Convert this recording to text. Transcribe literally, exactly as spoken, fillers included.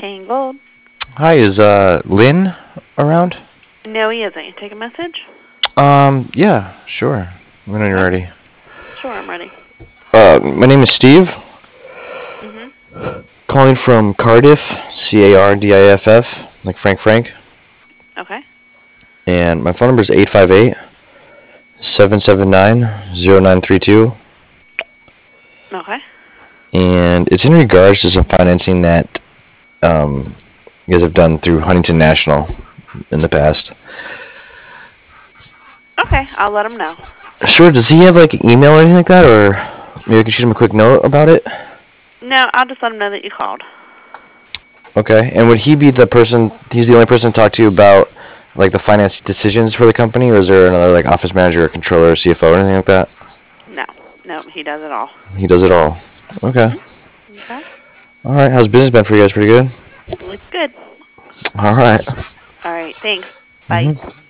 Paying Gold. Hi, is uh Lynn around? No, he isn't. Take a message? Um, yeah, sure. When you're ready. Sure, I'm ready. Uh, my name is Steve. Mm-hmm. Calling from Cardiff, C A R D I F F, like Frank Frank. Okay. And my phone number is eight five eight, seven seven nine, zero nine three two. Okay. And it's in regards to some financing that um, you guys have done through Huntington National in the past. Okay, I'll let him know. Sure, does he have like an email or anything like that? Or maybe I can shoot him a quick note about it? No, I'll just let him know that you called. Okay, and would he be the person, he's the only person to talk to you about like the finance decisions for the company, or is there another like office manager or controller or C F O or anything like that? No. No, he does it all. He does it all. Okay. Mm-hmm. Okay. Alright, how's business been for you guys? Pretty good? Looks good. Alright. All right, thanks. Bye. Mm-hmm.